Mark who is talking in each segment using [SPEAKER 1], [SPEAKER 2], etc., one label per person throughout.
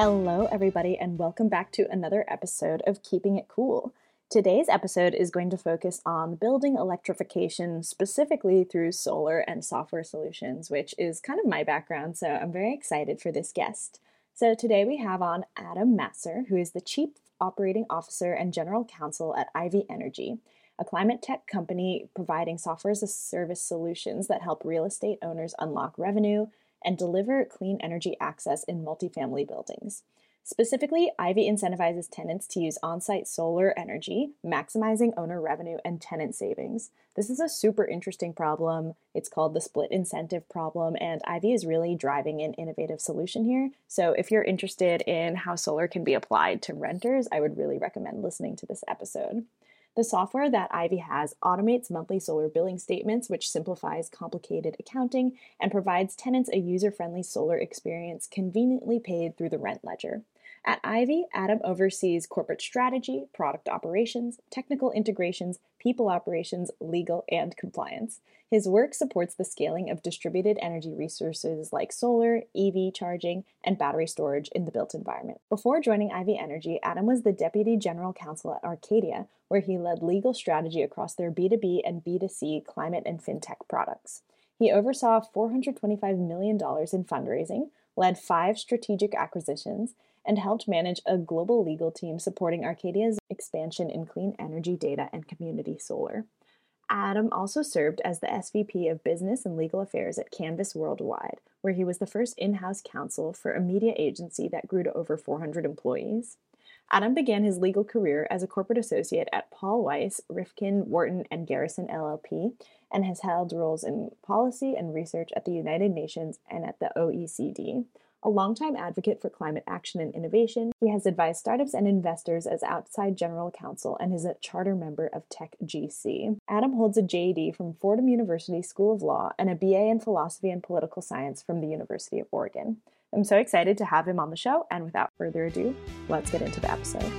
[SPEAKER 1] Hello, everybody, and welcome back to another episode of Keeping It Cool. Today's episode is going to focus on building electrification, specifically through solar and software solutions, which is kind of my background, so I'm very excited for this guest. So today we have on Adam Masser, who is the Chief Operating Officer and General Counsel at Ivy Energy, a climate tech company providing software as a service solutions that help real estate owners unlock revenue and deliver clean energy access in multifamily buildings. Specifically, Ivy incentivizes tenants to use on-site solar energy, maximizing owner revenue and tenant savings. This is a super interesting problem. It's called the split incentive problem, and Ivy is really driving an innovative solution here. So if you're interested in how solar can be applied to renters, I would really recommend listening to this episode. The software that Ivy has automates monthly solar billing statements, which simplifies complicated accounting and provides tenants a user-friendly solar experience conveniently paid through the rent ledger. At Ivy, Adam oversees corporate strategy, product operations, technical integrations, people operations, legal, and compliance. His work supports the scaling of distributed energy resources like solar, EV charging, and battery storage in the built environment. Before joining Ivy Energy, Adam was the Deputy General Counsel at Arcadia, where he led legal strategy across their B2B and B2C climate and fintech products. He oversaw $425 million in fundraising, led 5 strategic acquisitions, and helped manage a global legal team supporting Arcadia's expansion in clean energy data and community solar. Adam also served as the SVP of Business and Legal Affairs at Canvas Worldwide, where he was the first in-house counsel for a media agency that grew to over 400 employees. Adam began his legal career as a corporate associate at Paul Weiss, Rifkin, Wharton, and Garrison LLP, and has held roles in policy and research at the United Nations and at the OECD. A longtime advocate for climate action and innovation, he has advised startups and investors as outside general counsel and is a charter member of TechGC. Adam holds a JD from Fordham University School of Law and a BA in Philosophy and Political Science from the University of Oregon. I'm so excited to have him on the show, and without further ado, let's get into the episode.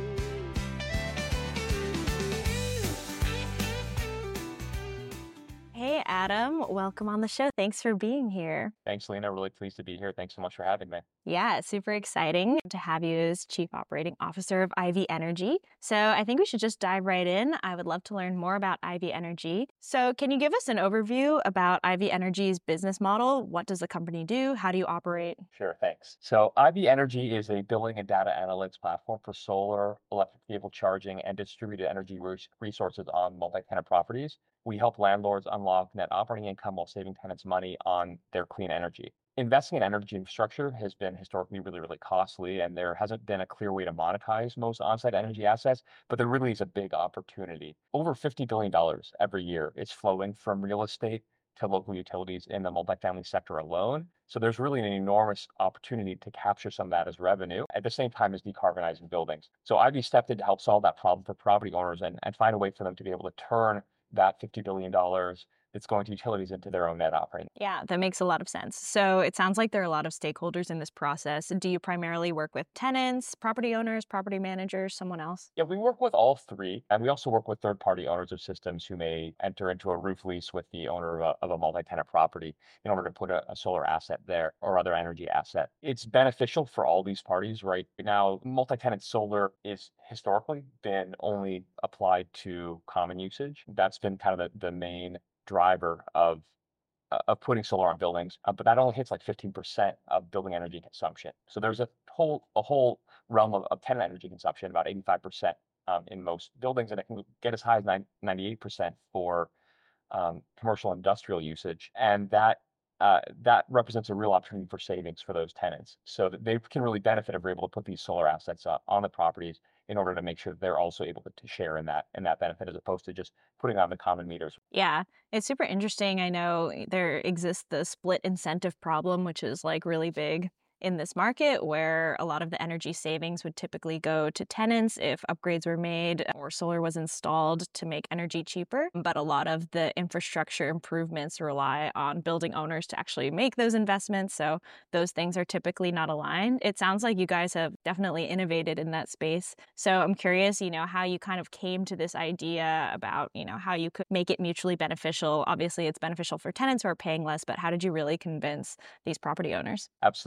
[SPEAKER 1] Hey, Adam, welcome on the show. Thanks for being here.
[SPEAKER 2] Thanks, Lena. Really pleased to be here. Thanks so much for having me.
[SPEAKER 1] Yeah, super exciting to have you as Chief Operating Officer of Ivy Energy. So I think we should just dive right in. I would love to learn more about Ivy Energy. So can you give us an overview about Ivy Energy's business model? What does the company do? How do you operate?
[SPEAKER 2] Sure, thanks. So Ivy Energy is a billing and data analytics platform for solar, electric vehicle charging, and distributed energy resources on multi-tenant properties. We help landlords unlock net operating income while saving tenants money on their clean energy. Investing in energy infrastructure has been historically really costly, and there hasn't been a clear way to monetize most on-site energy assets, but there really is a big opportunity. Over $50 billion every year is flowing from real estate to local utilities in the multifamily sector alone. So there's really an enormous opportunity to capture some of that as revenue at the same time as decarbonizing buildings. So Ivy stepped in to help solve that problem for property owners and find a way for them to be able to turn that $50 billion that's going to utilities into their own net operating.
[SPEAKER 1] Yeah, that makes a lot of sense. So it sounds like there are a lot of stakeholders in this process. Do you primarily work with tenants, property owners, property managers, someone else?
[SPEAKER 2] Yeah, we work with all three, and we also work with third-party owners of systems who may enter into a roof lease with the owner of a multi-tenant property in order to put a solar asset there or other energy asset. It's beneficial for all these parties. Right now, multi-tenant solar is historically been only applied to common usage. That's been kind of the main driver of putting solar on buildings, but that only hits like 15% of building energy consumption. So there's a whole realm of tenant energy consumption, about 85% in most buildings, and it can get as high as 98% for commercial industrial usage, and that represents a real opportunity for savings for those tenants, so that they can really benefit if we're able to put these solar assets on the properties in order to make sure that they're also able to share in that benefit, as opposed to just putting on the common meters.
[SPEAKER 1] Yeah, it's super interesting. I know there exists the split incentive problem, which is like really big in this market, where a lot of the energy savings would typically go to tenants if upgrades were made or solar was installed to make energy cheaper. But a lot of the infrastructure improvements rely on building owners to actually make those investments. So those things are typically not aligned. It sounds like you guys have definitely innovated in that space. So I'm curious, how you kind of came to this idea about, how you could make it mutually beneficial. Obviously, it's beneficial for tenants who are paying less, but how did you really convince these property owners?
[SPEAKER 2] Absolutely.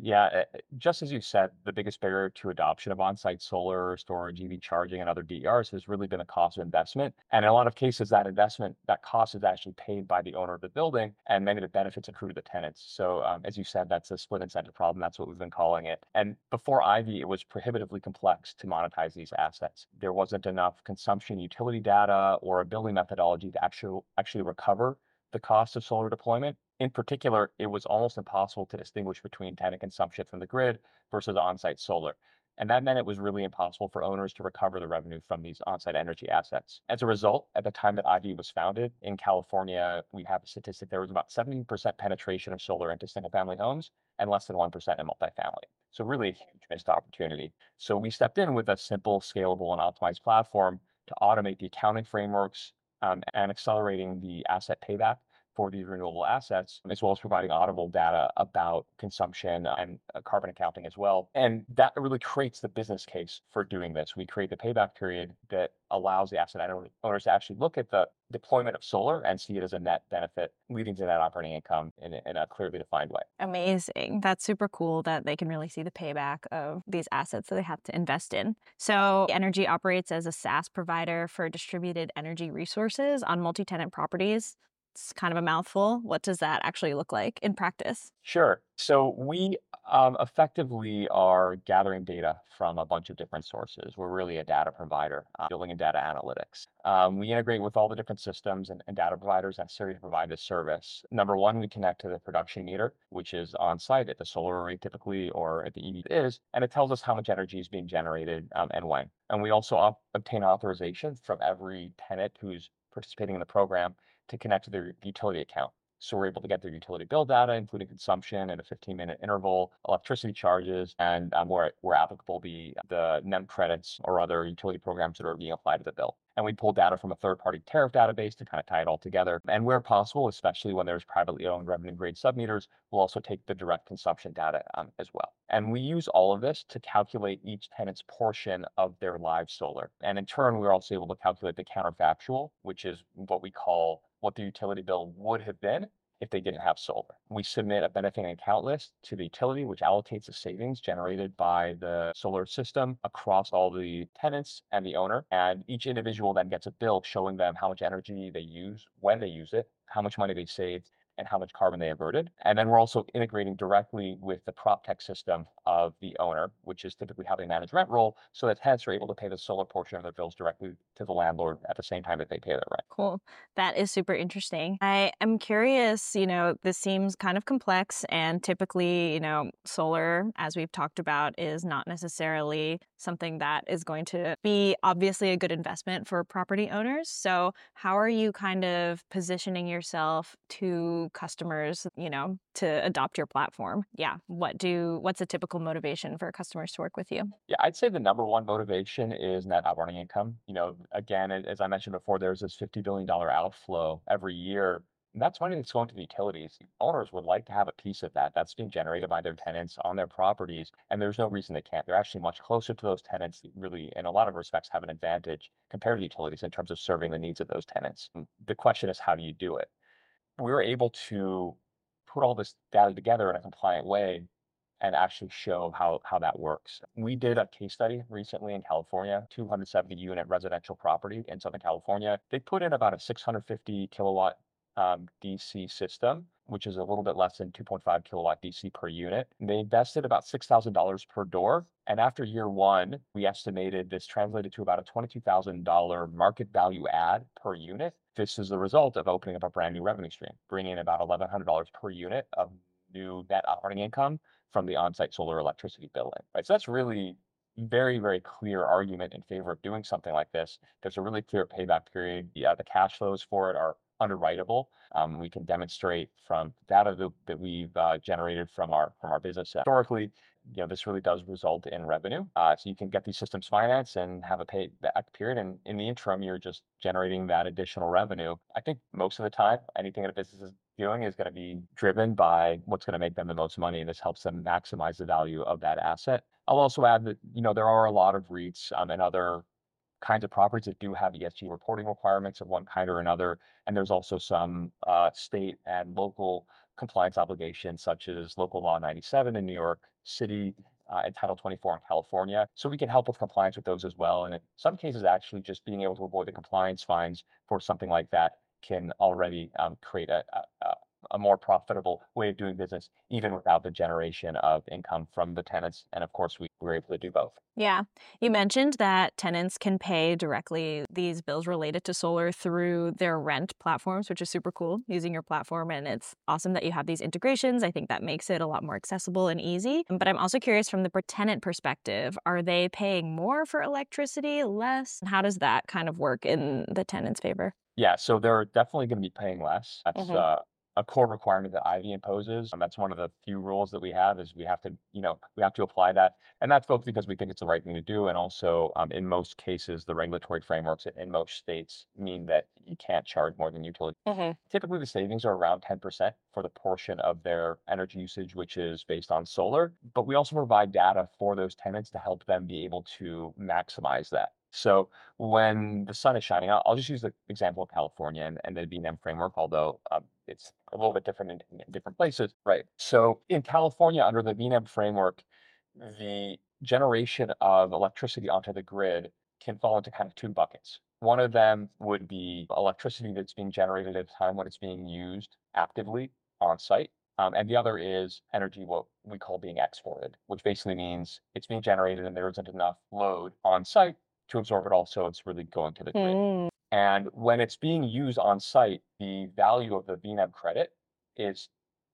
[SPEAKER 2] Yeah, just as you said, the biggest barrier to adoption of on-site solar storage, EV charging, and other DERs has really been the cost of investment. And in a lot of cases, that investment, that cost is actually paid by the owner of the building, and many of the benefits accrue to the tenants. So, as you said, that's a split incentive problem. That's what we've been calling it. And before Ivy, it was prohibitively complex to monetize these assets. There wasn't enough consumption utility data or a billing methodology to actually recover the cost of solar deployment. In particular, it was almost impossible to distinguish between tenant consumption from the grid versus on-site solar. And that meant it was really impossible for owners to recover the revenue from these on-site energy assets. As a result, at the time that Ivy was founded in California, we have a statistic there was about 70% penetration of solar into single-family homes and less than 1% in multifamily. So really a huge missed opportunity. So we stepped in with a simple, scalable, and optimized platform to automate the accounting frameworks and accelerating the asset payback for these renewable assets, as well as providing auditable data about consumption and carbon accounting as well. And that really creates the business case for doing this. We create the payback period that allows the asset owners to actually look at the deployment of solar and see it as a net benefit, leading to net operating income in a clearly defined way.
[SPEAKER 1] Amazing. That's super cool that they can really see the payback of these assets that they have to invest in. So, Energy operates as a SaaS provider for distributed energy resources on multi tenant properties. It's kind of a mouthful. What does that actually look like in practice?
[SPEAKER 2] Sure. So we effectively are gathering data from a bunch of different sources. We're really a data provider, building in data analytics. We integrate with all the different systems and data providers necessary to provide this service. Number one, we connect to the production meter, which is on site at the solar array typically, or at the EV is, and it tells us how much energy is being generated and when. And we also obtain authorization from every tenant who's participating in the program to connect to their utility account. So we're able to get their utility bill data, including consumption at a 15-minute interval, electricity charges, and where applicable, the NEM credits or other utility programs that are being applied to the bill. And we pull data from a third-party tariff database to kind of tie it all together. And where possible, especially when there's privately owned revenue grade submeters, we'll also take the direct consumption data as well. And we use all of this to calculate each tenant's portion of their live solar. And in turn, we're also able to calculate the counterfactual, which is what the utility bill would have been if they didn't have solar. We submit a benefiting account list to the utility, which allocates the savings generated by the solar system across all the tenants and the owner. And each individual then gets a bill showing them how much energy they use, when they use it, how much money they saved, and how much carbon they averted. And then we're also integrating directly with the prop tech system of the owner, which is typically how they manage rent roll, so that tenants are able to pay the solar portion of their bills directly to the landlord at the same time that they pay their rent.
[SPEAKER 1] Cool. That is super interesting. I am curious, this seems kind of complex, and typically, solar, as we've talked about, is not necessarily something that is going to be obviously a good investment for property owners. So, how are you kind of positioning yourself to customers, to adopt your platform? Yeah. What's a typical motivation for customers to work with you?
[SPEAKER 2] Yeah, I'd say the number one motivation is net operating income. Again, as I mentioned before, there's this $50 billion outflow every year. And that's money that's going to the utilities. Owners would like to have a piece of that. That's being generated by their tenants on their properties. And there's no reason they can't. They're actually much closer to those tenants, that really, in a lot of respects, have an advantage compared to utilities in terms of serving the needs of those tenants. The question is, how do you do it? We were able to put all this data together in a compliant way and actually show how that works. We did a case study recently in California, 270 unit residential property in Southern California. They put in about a 650 kilowatt DC system, which is a little bit less than 2.5 kilowatt DC per unit. They invested about $6,000 per door. And after year one, we estimated this translated to about a $22,000 market value add per unit. This is the result of opening up a brand new revenue stream, bringing in about $1,100 per unit of new net operating income from the on-site solar electricity billing, right? So that's really very, very clear argument in favor of doing something like this. There's a really clear payback period. Yeah, the cash flows for it are underwritable. We can demonstrate from data that we've generated from our business historically. This really does result in revenue. So you can get these systems financed and have a payback period. And in the interim, you're just generating that additional revenue. I think most of the time, anything that a business is doing is going to be driven by what's going to make them the most money. And this helps them maximize the value of that asset. I'll also add that, there are a lot of REITs and other kinds of properties that do have ESG reporting requirements of one kind or another. And there's also some state and local compliance obligations such as Local Law 97 in New York City, and Title 24 in California. So we can help with compliance with those as well. And in some cases, actually, just being able to avoid the compliance fines for something like that can already create a more profitable way of doing business, even without the generation of income from the tenants. And of course, we were able to do both.
[SPEAKER 1] Yeah. You mentioned that tenants can pay directly these bills related to solar through their rent platforms, which is super cool using your platform. And it's awesome that you have these integrations. I think that makes it a lot more accessible and easy. But I'm also curious from the tenant perspective, are they paying more for electricity, less? How does that kind of work in the tenant's favor?
[SPEAKER 2] Yeah, so they're definitely going to be paying less. That's
[SPEAKER 1] Hmm.
[SPEAKER 2] a core requirement that Ivy imposes. And that's one of the few rules that we have is we have to apply that. And that's both because we think it's the right thing to do. And also, in most cases, the regulatory frameworks in most states mean that you can't charge more than utility.
[SPEAKER 1] Hmm.
[SPEAKER 2] Typically, the savings are around 10% for the portion of their energy usage, which is based on solar. But we also provide data for those tenants to help them be able to maximize that. So when the sun is shining, I'll just use the example of California and the BNM framework, although it's a little bit different in different places, right? So in California, under the BNM framework, the generation of electricity onto the grid can fall into kind of two buckets. One of them would be electricity that's being generated at a time when it's being used actively on site. And the other is energy, what we call being exported, which basically means it's being generated and there isn't enough load on site to absorb it all, so it's really going to the grid.
[SPEAKER 1] Mm.
[SPEAKER 2] And when it's being used on site, the value of the VNEM credit is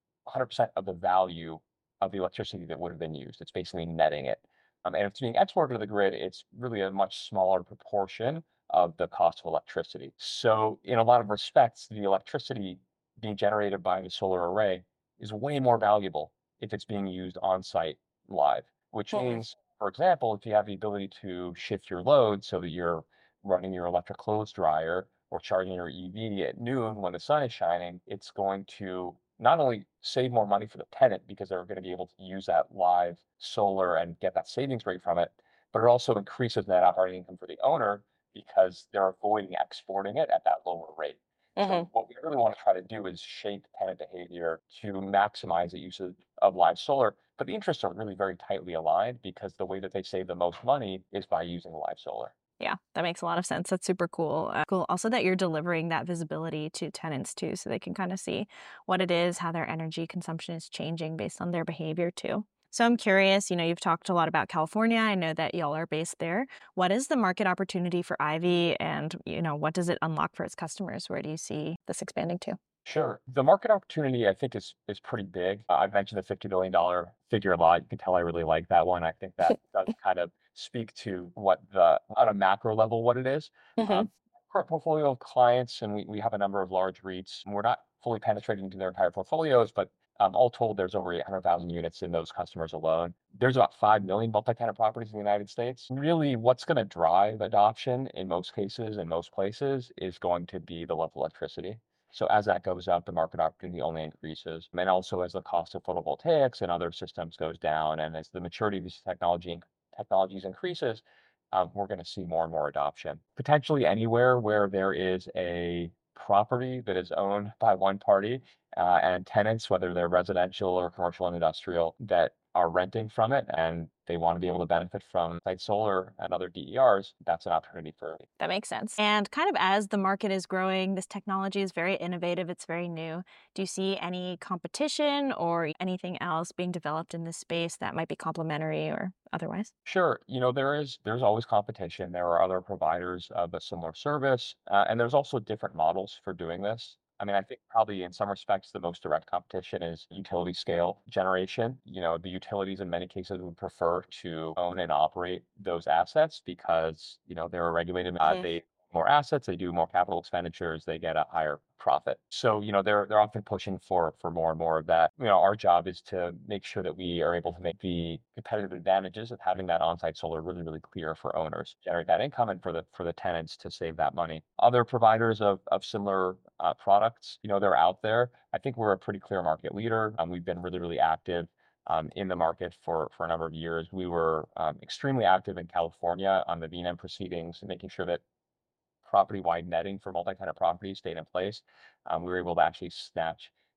[SPEAKER 2] 100% of the value of the electricity that would have been used. It's basically netting it. And if it's being exported to the grid, it's really a much smaller proportion of the cost of electricity. So, in a lot of respects, the electricity being generated by the solar array is way more valuable if it's being used on site live, which
[SPEAKER 1] Mhm.
[SPEAKER 2] means, for example, if you have the ability to shift your load so that you're running your electric clothes dryer or charging your EV at noon when the sun is shining, it's going to not only save more money for the tenant because they're going to be able to use that live solar and get that savings rate from it, but it also increases net operating income for the owner because they're avoiding exporting it at that lower rate. So
[SPEAKER 1] Mhm.
[SPEAKER 2] what we really want to try to do is shape tenant behavior to maximize the use of live solar. But the interests are really very tightly aligned because the way that they save the most money is by using live solar.
[SPEAKER 1] Yeah, that makes a lot of sense. That's super cool. Cool. Also, that you're delivering that visibility to tenants too, so they can kind of see what it is, how their energy consumption is changing based on their behavior too. So I'm curious, you've talked a lot about California. I know that y'all are based there. What is the market opportunity for Ivy and, what does it unlock for its customers? Where do you see this expanding to?
[SPEAKER 2] Sure. The market opportunity, I think, is pretty big. I've mentioned the $50 billion figure a lot. You can tell I really like that one. I think that does kind of speak to on a macro level, what it is.
[SPEAKER 1] Hmm.
[SPEAKER 2] Current portfolio of clients, and we have a number of large REITs. And we're not fully penetrated into their entire portfolios, but all told, there's over 800,000 units in those customers alone. There's about 5 million multi-tenant properties in the United States. Really, what's going to drive adoption in most cases, in most places, is going to be the level of electricity. So as that goes up, the market opportunity only increases. And also as the cost of photovoltaics and other systems goes down, and as the maturity of these technologies increases, we're going to see more and more adoption. Potentially anywhere where there is a property that is owned by one party and tenants, whether they're residential or commercial and industrial, that are renting from it and they want to be able to benefit from site solar and other DERs, that's an opportunity for.
[SPEAKER 1] That makes sense. And kind of as the market is growing, this technology is very innovative, it's very new. Do you see any competition or anything else being developed in this space that might be complementary or otherwise?
[SPEAKER 2] Sure. There's always competition. There are other providers of a similar service, and there's also different models for doing this. I mean, I think probably in some respects, the most direct competition is utility scale generation. The utilities in many cases would prefer to own and operate those assets because, they're regulated.
[SPEAKER 1] Hmm.
[SPEAKER 2] They more assets, they do more capital expenditures, they get a higher profit. So, they're often pushing for more and more of that. Our job is to make sure that we are able to make the competitive advantages of having that on-site solar really, really clear for owners, generate that income, and for the tenants to save that money. Other providers of similar products, they're out there. I think we're a pretty clear market leader. We've been really, really active in the market for a number of years. We were extremely active in California on the VNM proceedings, making sure that property-wide netting for multi-tenant properties stayed in place. We were able to actually snatch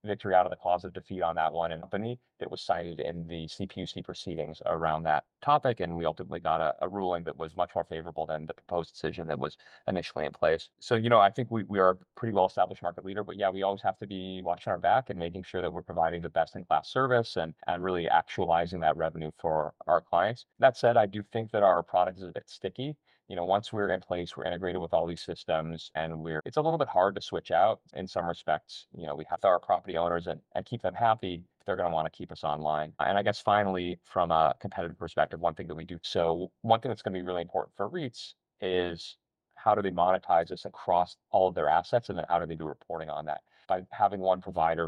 [SPEAKER 2] victory out of the cause of defeat on that one in company that was cited in the CPUC proceedings around that topic. And we ultimately got a ruling that was much more favorable than the proposed decision that was initially in place. So, I think we are a pretty well established market leader, but yeah, we always have to be watching our back and making sure that we're providing the best in class service and really actualizing that revenue for our clients. That said, I do think that our product is a bit sticky. Once we're in place, we're integrated with all these systems and it's a little bit hard to switch out in some respects. We have our property owners and keep them happy. They're going to want to keep us online. And I guess finally, from a competitive perspective, one thing that we do. So one thing that's going to be really important for REITs is how do they monetize this across all of their assets, and then how do they do reporting on that? By having one provider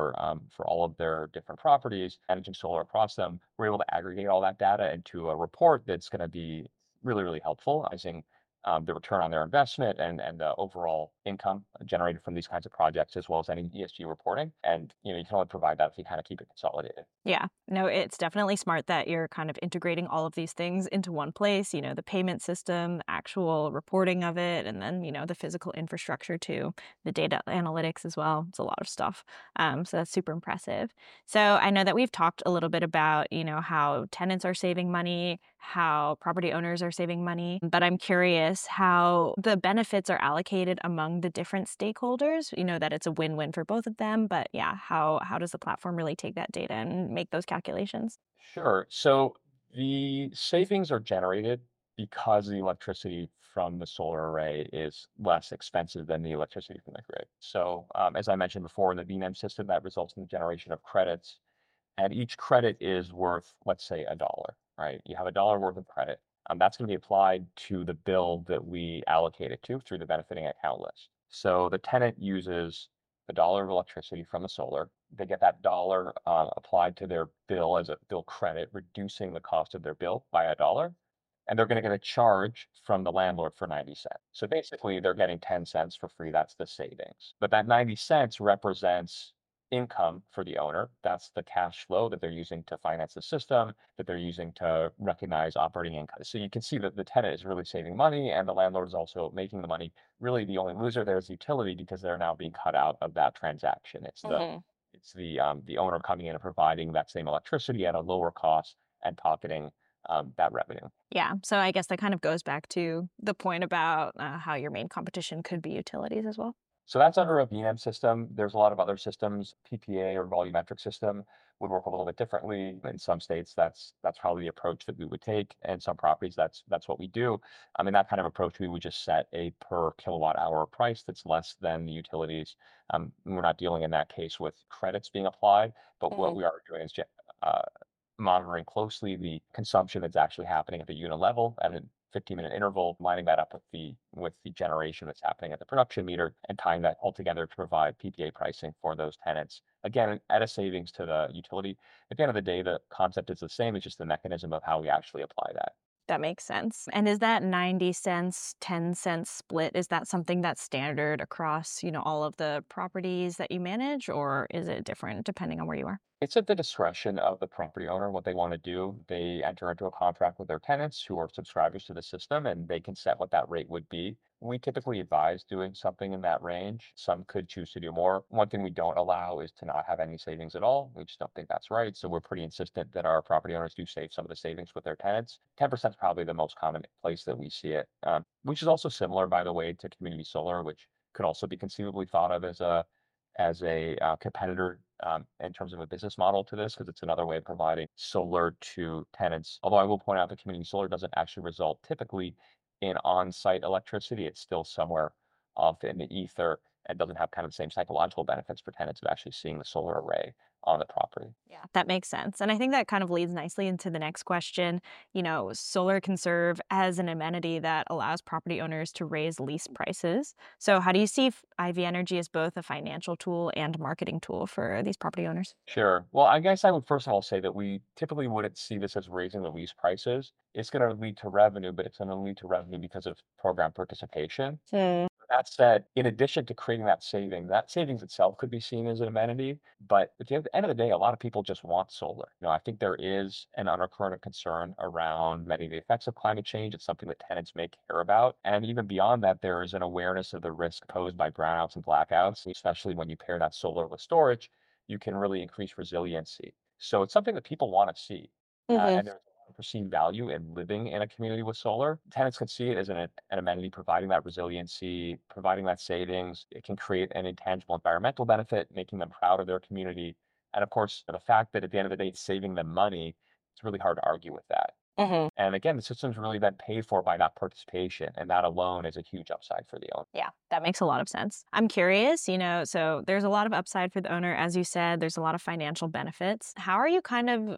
[SPEAKER 2] for all of their different properties, managing solar across them, we're able to aggregate all that data into a report that's going to be really, really helpful, using the return on their investment and the overall income generated from these kinds of projects, as well as any ESG reporting. And you can only provide that if you kind of keep it consolidated.
[SPEAKER 1] Yeah, no, it's definitely smart that you're kind of integrating all of these things into one place, the payment system, the actual reporting of it, and then, the physical infrastructure too, the data analytics as well. It's a lot of stuff. So that's super impressive. So I know that we've talked a little bit about, how tenants are saving money, how property owners are saving money, but I'm curious how the benefits are allocated among the different stakeholders, that it's a win-win for both of them, but yeah, how does the platform really take that data and make those calculations?
[SPEAKER 2] Sure. So the savings are generated because the electricity from the solar array is less expensive than the electricity from the grid. So, as I mentioned before, in the VNEM system, that results in the generation of credits, and each credit is worth, let's say, $1, right? You have $1 worth of credit. That's going to be applied to the bill that we allocate it to through the benefiting account list. So the tenant uses $1 of electricity from the solar. They get that dollar applied to their bill as a bill credit, reducing the cost of their bill by $1. And they're going to get a charge from the landlord for 90 cents. So basically, they're getting 10 cents for free. That's the savings. But that 90 cents represents income for the owner. That's the cash flow that they're using to finance the system, that they're using to recognize operating income. So you can see that the tenant is really saving money and the landlord is also making the money. Really, the only loser there is the utility because they're now being cut out of that transaction. It's the owner coming in and providing that same electricity at a lower cost and pocketing that revenue.
[SPEAKER 1] Yeah, so I guess that kind of goes back to the point about how your main competition could be utilities as well.
[SPEAKER 2] So that's under a VNEM system. There's a lot of other systems. PPA or volumetric system would work a little bit differently. In some states, that's probably the approach that we would take. And some properties, that's what we do. I mean, that kind of approach, we would just set a per kilowatt hour price that's less than the utilities. We're not dealing in that case with credits being applied, but what
[SPEAKER 1] Mhm.
[SPEAKER 2] we are doing is uh, monitoring closely the consumption that's actually happening at the unit level at a 15-minute interval, lining that up with the generation that's happening at the production meter and tying that all together to provide PPA pricing for those tenants. Again, at a savings to the utility. At the end of the day, the concept is the same. It's just the mechanism of how we actually apply that.
[SPEAKER 1] That makes sense. And is that 90 cents, 10 cents split, is that something that's standard across, all of the properties that you manage, or is it different depending on where you are?
[SPEAKER 2] It's at the discretion of the property owner what they want to do. They enter into a contract with their tenants who are subscribers to the system, and they can set what that rate would be. We typically advise doing something in that range. Some could choose to do more. One thing we don't allow is to not have any savings at all. We just don't think that's right. So we're pretty insistent that our property owners do save some of the savings with their tenants. 10% is probably the most common place that we see it, which is also similar, by the way, to community solar, which could also be conceivably thought of as a competitor in terms of a business model to this, because it's another way of providing solar to tenants. Although I will point out that community solar doesn't actually result typically in on-site electricity. It's still somewhere off in the ether and doesn't have kind of the same psychological benefits for tenants of actually seeing the solar array on the property.
[SPEAKER 1] Yeah, that makes sense. And I think that kind of leads nicely into the next question. Solar can serve as an amenity that allows property owners to raise lease prices. So, how do you see IV Energy as both a financial tool and marketing tool for these property owners?
[SPEAKER 2] Sure. Well, I guess I would first of all say that we typically wouldn't see this as raising the lease prices. It's going to lead to revenue, but it's going to lead to revenue because of program participation.
[SPEAKER 1] Hmm.
[SPEAKER 2] That said, in addition to creating that savings itself could be seen as an amenity. But at the end of the day, a lot of people just want solar. I think there is an undercurrent of concern around many of the effects of climate change. It's something that tenants may care about. And even beyond that, there is an awareness of the risk posed by brownouts and blackouts, especially when you pair that solar with storage. you can really increase resiliency. So it's something that people want to see.
[SPEAKER 1] Hmm.
[SPEAKER 2] And there's a lot of perceived value in living in a community with solar. Tenants can see it as an amenity, providing that resiliency, providing that savings. It can create an intangible environmental benefit, making them proud of their community. And of course, the fact that at the end of the day, it's saving them money, it's really hard to argue with that.
[SPEAKER 1] Hmm.
[SPEAKER 2] And again, the system's really been paid for by that participation, and that alone is a huge upside for the owner.
[SPEAKER 1] Yeah, that makes a lot of sense. I'm curious, so there's a lot of upside for the owner. As you said, there's a lot of financial benefits. How are you kind of,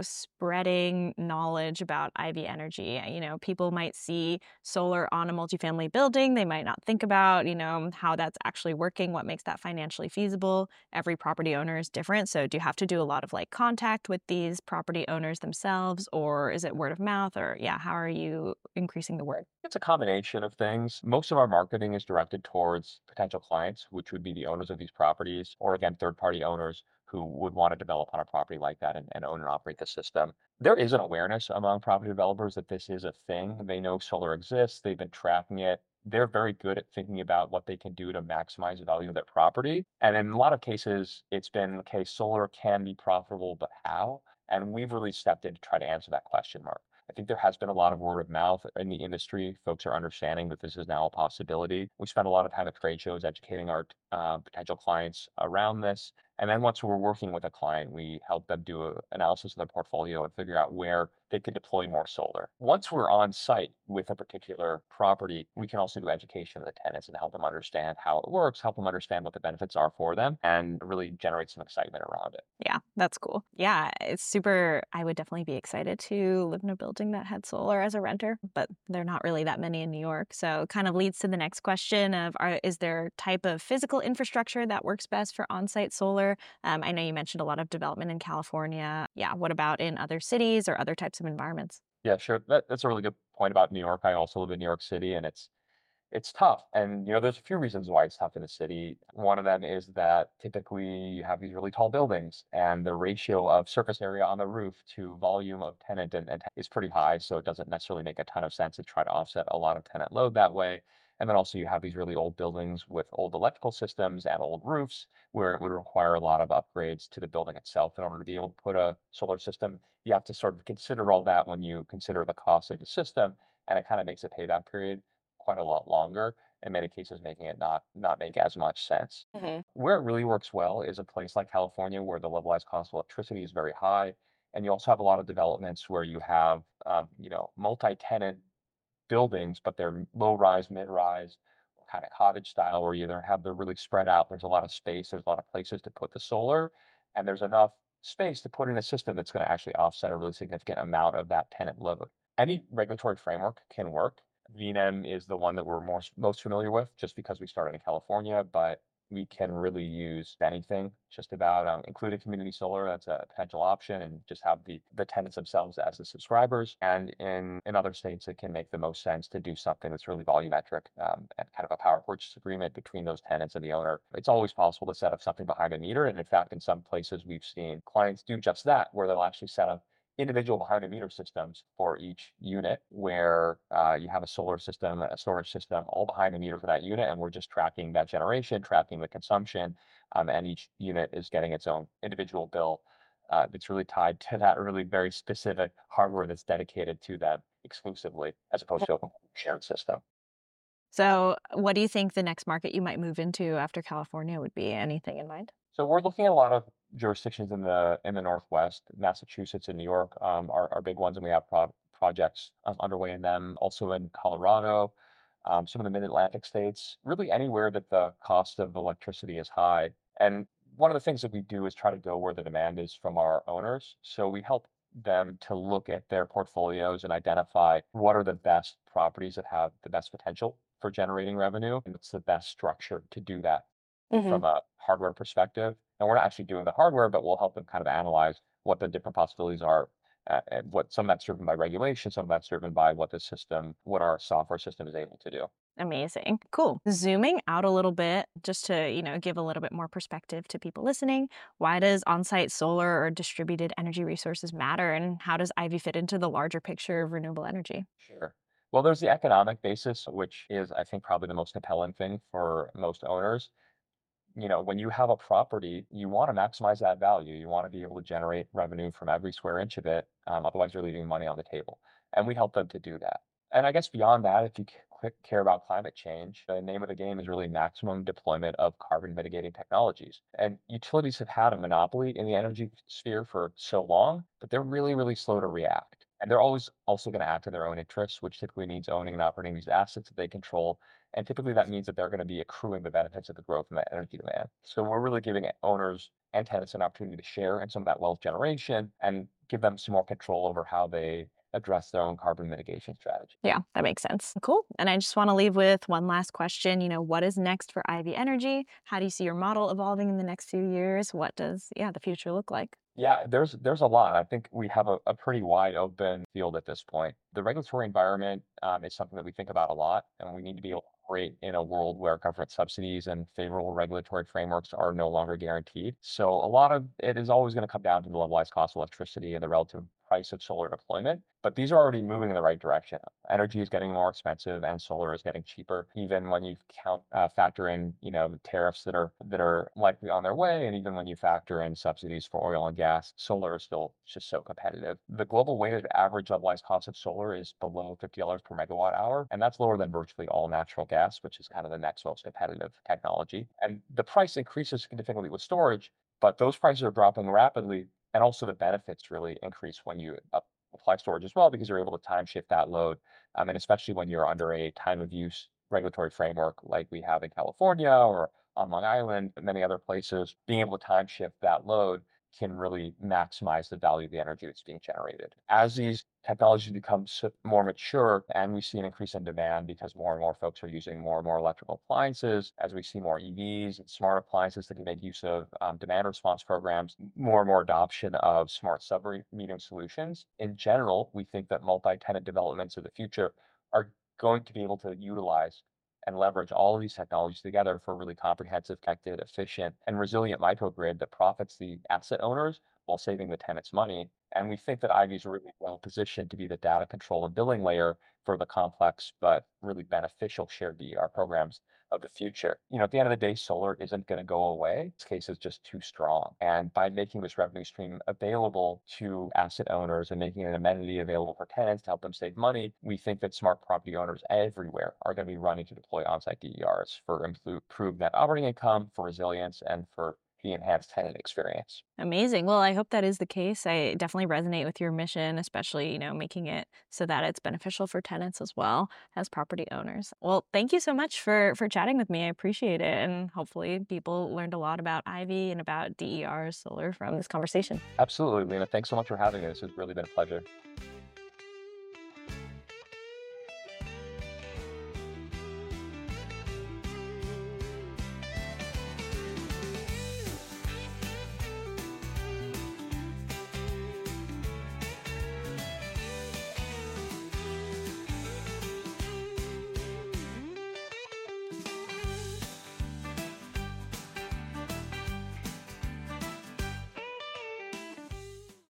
[SPEAKER 1] spreading knowledge about IV energy? People might see solar on a multifamily building. They might not think about, how that's actually working, what makes that financially feasible. Every property owner is different. So do you have to do a lot of like contact with these property owners themselves, or is it word of mouth? Or yeah, how are you increasing the word?
[SPEAKER 2] It's a combination of things. Most of our marketing is directed towards potential clients, which would be the owners of these properties, or again, third-party owners who would want to develop on a property like that and own and operate the system. There is an awareness among property developers that this is a thing. They know solar exists, they've been tracking it. They're very good at thinking about what they can do to maximize the value of their property. And in a lot of cases, it's been, okay, solar can be profitable, but how? And we've really stepped in to try to answer that question mark. I think there has been a lot of word of mouth in the industry. Folks are understanding that this is now a possibility. We spend a lot of time at trade shows educating our potential clients around this. And then once we're working with a client, we help them do an analysis of their portfolio and figure out where they could deploy more solar. Once we're on site with a particular property, we can also do education of the tenants and help them understand how it works, help them understand what the benefits are for them, and really generate some excitement around it.
[SPEAKER 1] Yeah, that's cool. Yeah, it's super. I would definitely be excited to live in a building that had solar as a renter, but there are not really that many in New York. So it kind of leads to the next question of is there type of physical infrastructure that works best for on-site solar? I know you mentioned a lot of development in California. Yeah, what about in other cities or other types of environments?
[SPEAKER 2] Yeah, sure. That's a really good point about New York. I also live in New York City, and it's tough. And there's a few reasons why it's tough in the city. One of them is that typically you have these really tall buildings, and the ratio of surface area on the roof to volume of tenant is pretty high. So it doesn't necessarily make a ton of sense to try to offset a lot of tenant load that way. And then also you have these really old buildings with old electrical systems and old roofs where it would require a lot of upgrades to the building itself in order to be able to put a solar system. You have to sort of consider all that when you consider the cost of the system, and it kind of makes a payback period quite a lot longer, in many cases making it not make as much sense.
[SPEAKER 1] Hmm.
[SPEAKER 2] Where it really works well is a place like California, where the levelized cost of electricity is very high, and you also have a lot of developments where you have multi-tenant buildings, but they're low rise, mid rise, kind of cottage style, where you either have the really spread out. There's a lot of space. There's a lot of places to put the solar, and there's enough space to put in a system that's going to actually offset a really significant amount of that tenant load. Any regulatory framework can work. VNEM is the one that we're most familiar with, just because we started in California, but we can really use anything, just about, including community solar. That's a potential option, and just have the tenants themselves as the subscribers. And in other states, it can make the most sense to do something that's really volumetric, and kind of a power purchase agreement between those tenants and the owner. It's always possible to set up something behind a meter, and in fact, in some places, we've seen clients do just that, where they'll actually set up individual behind the meter systems for each unit, where you have a solar system, a storage system, all behind the meter for that unit, and we're just tracking that generation, tracking the consumption, and each unit is getting its own individual bill that's really tied to that really very specific hardware that's dedicated to them exclusively, as opposed to a shared system.
[SPEAKER 1] So, what do you think the next market you might move into after California would be? Anything in mind?
[SPEAKER 2] So we're looking at a lot of jurisdictions in the Northwest. Massachusetts and New York are big ones, and we have projects underway in them. Also in Colorado, some of the Mid-Atlantic states, really anywhere that the cost of electricity is high. And one of the things that we do is try to go where the demand is from our owners. So we help them to look at their portfolios and identify what are the best properties that have the best potential for generating revenue, and what's the best structure to do that
[SPEAKER 1] Hmm.
[SPEAKER 2] from a hardware perspective. And we're not actually doing the hardware, but we'll help them kind of analyze what the different possibilities are, and what some of that's driven by regulation, some of that's driven by what our software system is able to do.
[SPEAKER 1] Amazing. Cool. Zooming out a little bit, just to, give a little bit more perspective to people listening. Why does on-site solar or distributed energy resources matter, and how does Ivy fit into the larger picture of renewable energy?
[SPEAKER 2] Sure. Well, there's the economic basis, which is, I think, probably the most compelling thing for most owners. When you have a property, you want to maximize that value. You want to be able to generate revenue from every square inch of it. Otherwise, you're leaving money on the table. And we help them to do that. And I guess beyond that, if you care about climate change, the name of the game is really maximum deployment of carbon mitigating technologies. And utilities have had a monopoly in the energy sphere for so long, but they're really, really slow to react. And they're always also going to act in their own interests, which typically means owning and operating these assets that they control, and typically that means that they're going to be accruing the benefits of the growth in that energy demand. So we're really giving owners and tenants an opportunity to share in some of that wealth generation and give them some more control over how they address their own carbon mitigation strategy.
[SPEAKER 1] Yeah, that makes sense. Cool. And I just want to leave with one last question. What is next for Ivy Energy? How do you see your model evolving in the next few years? What does, the future look like?
[SPEAKER 2] Yeah, there's a lot. I think we have a pretty wide open field at this point. The regulatory environment is something that we think about a lot, and we need to be able to operate in a world where government subsidies and favorable regulatory frameworks are no longer guaranteed. So a lot of it is always going to come down to the levelized cost of electricity and the relative price of solar deployment. But these are already moving in the right direction. Energy is getting more expensive, and solar is getting cheaper. Even when you factor in, the tariffs that are likely on their way, and even when you factor in subsidies for oil and gas, solar is still just so competitive. The global weighted average levelized cost of solar is below $50 per megawatt hour, and that's lower than virtually all natural gas, which is kind of the next most competitive technology. And the price increases significantly with storage, but those prices are dropping rapidly, and also the benefits really increase when you apply storage as well, because you're able to time shift that load. And especially when you're under a time of use regulatory framework like we have in California or on Long Island and many other places, being able to time shift that load can really maximize the value of the energy that's being generated. As these technologies become more mature and we see an increase in demand because more and more folks are using more and more electrical appliances, as we see more EVs and smart appliances that can make use of demand response programs, more and more adoption of smart sub-metering solutions. In general, we think that multi-tenant developments of the future are going to be able to utilize and leverage all of these technologies together for a really comprehensive, connected, efficient, and resilient microgrid that profits the asset owners while saving the tenants money. And we think that Ivy is really well positioned to be the data control and billing layer for the complex but really beneficial shared DER programs of the future. At the end of the day, solar isn't going to go away. This case is just too strong. And by making this revenue stream available to asset owners and making an amenity available for tenants to help them save money, we think that smart property owners everywhere are going to be running to deploy on-site DERs for improved net operating income, for resilience, and for the enhanced tenant experience.
[SPEAKER 1] Amazing. Well, I hope that is the case. I definitely resonate with your mission, especially, making it so that it's beneficial for tenants as well as property owners. Well, thank you so much for chatting with me. I appreciate it. And hopefully people learned a lot about Ivy and about DER solar from this conversation.
[SPEAKER 2] Absolutely, Lena. Thanks so much for having me. This has really been a pleasure.